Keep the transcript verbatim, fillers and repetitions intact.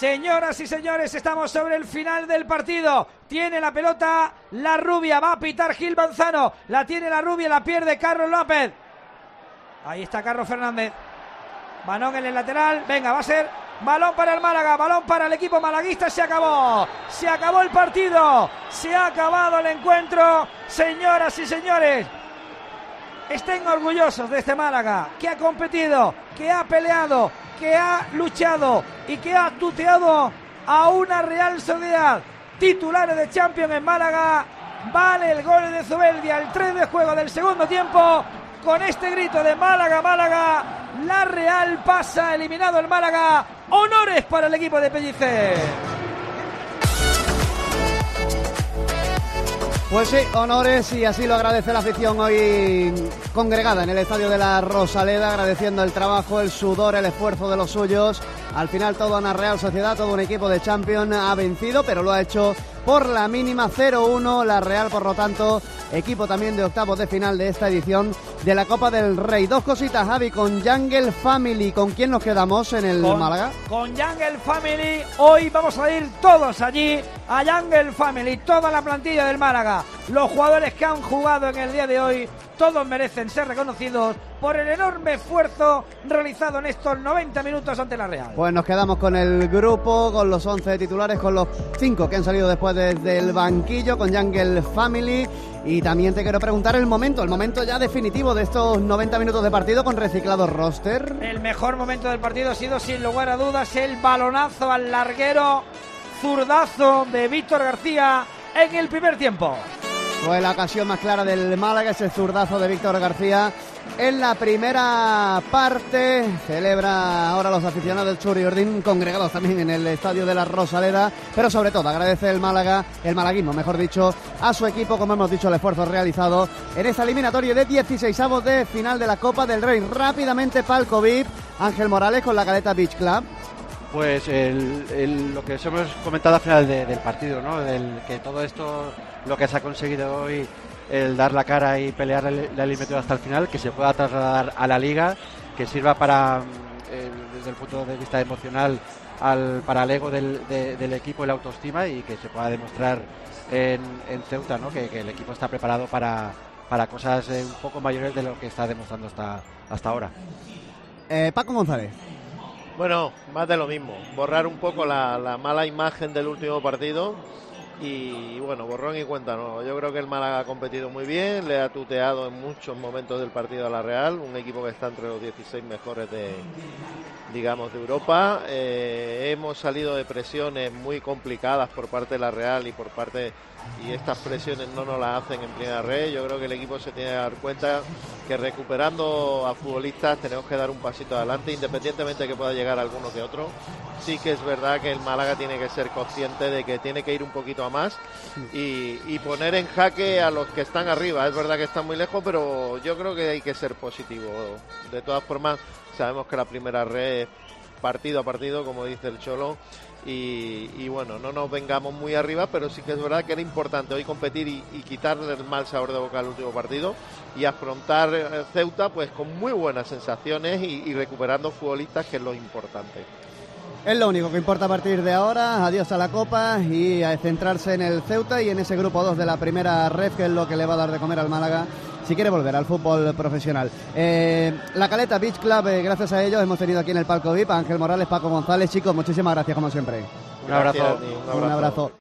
Señoras y señores, estamos sobre el final del partido. Tiene la pelota la rubia, va a pitar Gil Manzano. La tiene la rubia, la pierde Carlos López. Ahí está Carlos Fernández. Balón en el lateral, venga, va a ser balón para el Málaga, balón para el equipo malaguista. Se acabó, se acabó el partido, se ha acabado el encuentro. Señoras y señores, estén orgullosos de este Málaga, que ha competido, que ha peleado, que ha luchado y que ha tuteado a una Real Sociedad. Titulares de Champions en Málaga. Vale el gol de Zubeldia, el tres de juego del segundo tiempo. Con este grito de Málaga, Málaga, la Real pasa, eliminado el Málaga. Honores para el equipo de Pellicer. Pues sí, honores, y así lo agradece la afición hoy congregada en el estadio de la Rosaleda, agradeciendo el trabajo, el sudor, el esfuerzo de los suyos. Al final toda una Real Sociedad, todo un equipo de Champions ha vencido, pero lo ha hecho por la mínima, cero uno. La Real, por lo tanto, equipo también de octavos de final de esta edición de la Copa del Rey. Dos cositas, Javi, con Jungle Family. ¿Con quién nos quedamos en el con, Málaga? Con Jungle Family. Hoy vamos a ir todos allí a Jungle Family, toda la plantilla del Málaga. Los jugadores que han jugado en el día de hoy, todos merecen ser reconocidos por el enorme esfuerzo realizado en estos noventa minutos ante la Real. Pues nos quedamos con el grupo, con los once titulares, con los cinco que han salido después desde el banquillo, con Jungle Family. Y también te quiero preguntar el momento, el momento ya definitivo de estos noventa minutos de partido con reciclado roster. El mejor momento del partido ha sido, sin lugar a dudas, el balonazo al larguero, zurdazo de Víctor García en el primer tiempo. Fue la ocasión más clara del Málaga, ese zurdazo de Víctor García en la primera parte. Celebra ahora los aficionados del Churi Ordín, congregados también en el estadio de la Rosaleda, pero sobre todo agradece el Málaga, el malaguismo, mejor dicho, a su equipo, como hemos dicho, el esfuerzo realizado en esta eliminatoria de dieciseisavos de final de la Copa del Rey. Rápidamente, palco V I P, Ángel Morales con la Caleta Beach Club. Pues el, el, lo que os hemos comentado al final de, del partido, ¿no? Del, que todo esto, lo que se ha conseguido hoy, el dar la cara y pelear la eliminatoria hasta el final, que se pueda trasladar a la Liga, que sirva para, eh, desde el punto de vista emocional, al, para el ego del, de, del equipo y la autoestima, y que se pueda demostrar en, en Ceuta, ¿no? Que, que el equipo está preparado para, para cosas eh, un poco mayores de lo que está demostrando hasta, hasta ahora. Eh, Paco González. Bueno, más de lo mismo, borrar un poco la, la mala imagen del último partido y bueno, borrón y cuenta nueva. Yo creo que el Málaga ha competido muy bien, le ha tuteado en muchos momentos del partido a la Real, un equipo que está entre los dieciséis mejores de, digamos, de Europa. Eh, hemos salido de presiones muy complicadas por parte de la Real y por parte y estas presiones no nos las hacen en primera red. Yo creo que el equipo se tiene que dar cuenta que recuperando a futbolistas tenemos que dar un pasito adelante, independientemente de que pueda llegar alguno que otro. Sí que es verdad que el Málaga tiene que ser consciente de que tiene que ir un poquito a más y, y poner en jaque a los que están arriba. Es verdad que están muy lejos, pero yo creo que hay que ser positivo. De todas formas, sabemos que la primera red es partido a partido, como dice el Cholo, y, y bueno, no nos vengamos muy arriba, pero sí que es verdad que era importante hoy competir y, y quitarle el mal sabor de boca al último partido y afrontar Ceuta pues con muy buenas sensaciones y, y recuperando futbolistas, que es lo importante. Es lo único que importa a partir de ahora. Adiós a la Copa y a centrarse en el Ceuta y en ese grupo dos de la primera red, que es lo que le va a dar de comer al Málaga si quiere volver al fútbol profesional. Eh, la Caleta Beach Club, eh, gracias a ellos hemos tenido aquí en el palco V I P a Ángel Morales, Paco González. Chicos, muchísimas gracias como siempre. Un abrazo. Gracias, un abrazo. Un abrazo.